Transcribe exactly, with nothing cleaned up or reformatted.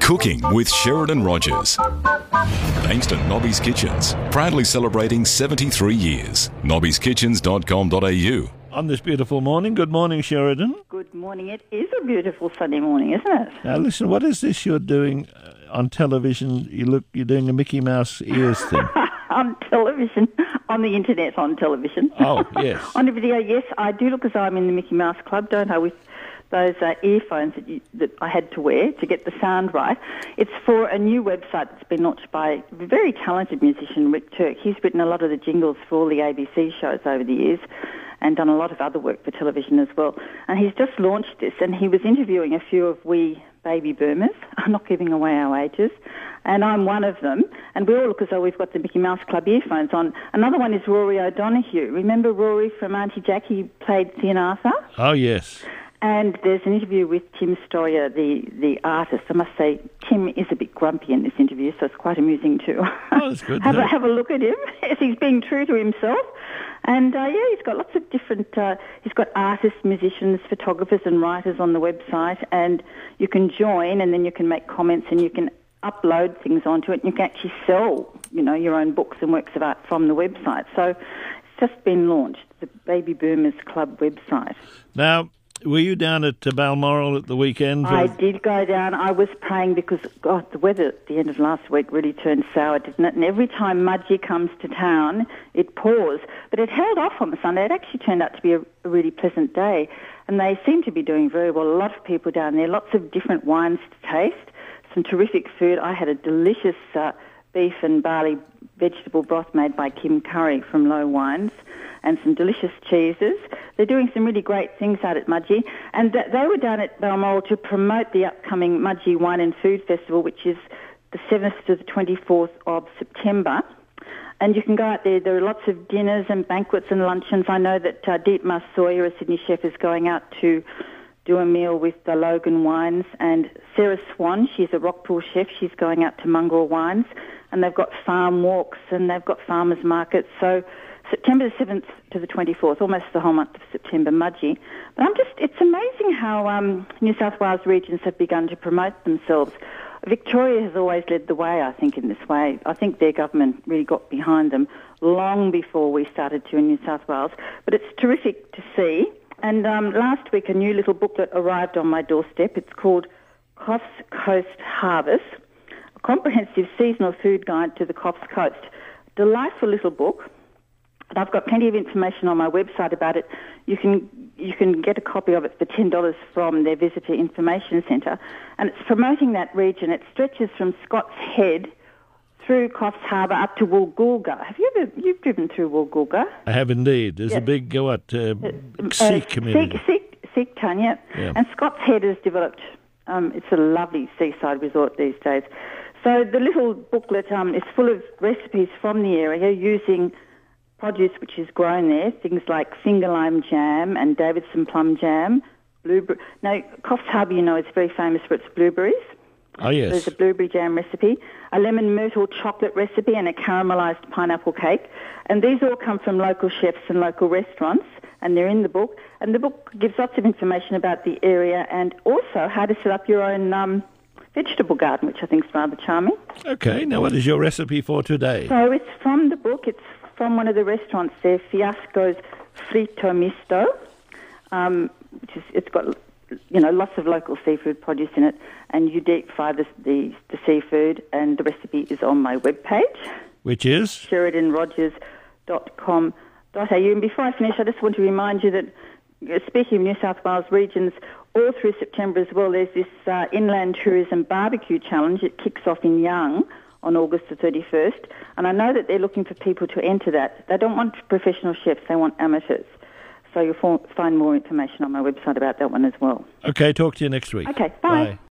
Cooking with Sheridan Rogers. Thanks to Nobby's Kitchens, proudly celebrating seventy-three years. nobbies kitchens dot com dot a u. On this beautiful morning, good morning, Sheridan. Good morning. It is a beautiful Sunday morning, isn't it? Now listen, what is this you're doing uh, on television? You look, you're doing the Mickey Mouse ears thing. On television, on the internet, on television. Oh, yes. On the video, yes, I do look as though I'm in the Mickey Mouse Club, don't I, with those uh, earphones that, you, that I had to wear to get the sound right. It's for a new website that's been launched by a very talented musician, Rick Turk. He's written a lot of the jingles for all the A B C shows over the years and done a lot of other work for television as well. And he's just launched this, and he was interviewing a few of we baby boomers. I'm not giving away our ages, and I'm one of them. And we all look as though we've got the Mickey Mouse Club earphones on. Another one is Rory O'Donoghue. Remember Rory from Auntie Jackie played Finn Arthur? Oh, yes. And there's an interview with Tim Stoyer, the, the artist. I must say, Tim is a bit grumpy in this interview, so it's quite amusing too. Oh, that's good. have, yeah. a, have a look at him. He's being true to himself. And, uh, yeah, he's got lots of different... Uh, he's got artists, musicians, photographers and writers on the website, and you can join and then you can make comments and you can upload things onto it, and you can actually sell, you know, your own books and works of art from the website. So it's just been launched, the Baby Boomers Club website. Now, were you down at uh, Balmoral at the weekend? I did go down. I was praying because, God, the weather at the end of last week really turned sour, didn't it? And every time Mudgee comes to town, it pours. But it held off on the Sunday. It actually turned out to be a, a really pleasant day. And they seem to be doing very well. A lot of people down there, lots of different wines to taste, some terrific food. I had a delicious uh, beef and barley vegetable broth made by Kim Curry from Low Wines, and some delicious cheeses. They're doing some really great things out at Mudgee. And th- they were down at Balmoral to promote the upcoming Mudgee Wine and Food Festival, which is the seventh to the twenty-fourth of September. And you can go out there. There are lots of dinners and banquets and luncheons. I know that uh, Dietmar Sawyer, a Sydney chef, is going out to do a meal with the Logan Wines. And Sarah Swan, she's a Rockpool chef. She's going out to Mongrel Wines. And they've got farm walks and they've got farmers markets. So September the seventh to the twenty-fourth, almost the whole month of September, Mudgee. But I'm just, it's amazing how um, New South Wales regions have begun to promote themselves. Victoria has always led the way, I think, in this way. I think their government really got behind them long before we started to in New South Wales. But it's terrific to see. And um, last week, a new little booklet arrived on my doorstep. It's called Coffs Coast Harvest, a comprehensive seasonal food guide to the Coffs Coast. Delightful little book. And I've got plenty of information on my website about it. You can you can get a copy of it for ten dollars from their Visitor Information Centre. And it's promoting that region. It stretches from Scott's Head through Coffs Harbour up to Woolgoolga. Have you ever, you've driven through Woolgoolga? I have indeed. There's yeah. a big, uh, what, uh, uh, Sikh uh, community. Sikh, Sikh, Sikh town, yeah. yeah. And Scott's Head has developed, um, it's a lovely seaside resort these days. So the little booklet um, is full of recipes from the area using produce which is grown there, things like finger lime jam and Davidson plum jam, blueberry. Now, Coffs Harbour, you know, is very famous for its blueberries. Oh, yes. There's a blueberry jam recipe, a lemon myrtle chocolate recipe, and a caramelised pineapple cake. And these all come from local chefs and local restaurants, and they're in the book. And the book gives lots of information about the area and also how to set up your own um, vegetable garden, which I think is rather charming. Okay, now what is your recipe for today? So it's from the book. It's from one of the restaurants there, Fiasco's Frito Misto, um, which is, it's got, you know, lots of local seafood produce in it, and you deep fry the, the, the seafood, and the recipe is on my webpage. Which is? sheridan rogers dot com dot a u. And before I finish, I just want to remind you that, uh, speaking of New South Wales regions, all through September as well, there's this uh, Inland Tourism Barbecue Challenge. It kicks off in Young on August the thirty-first, and I know that they're looking for people to enter that. They don't want professional chefs, they want amateurs. So you'll find more information on my website about that one as well. Okay, talk to you next week. Okay, bye. Bye.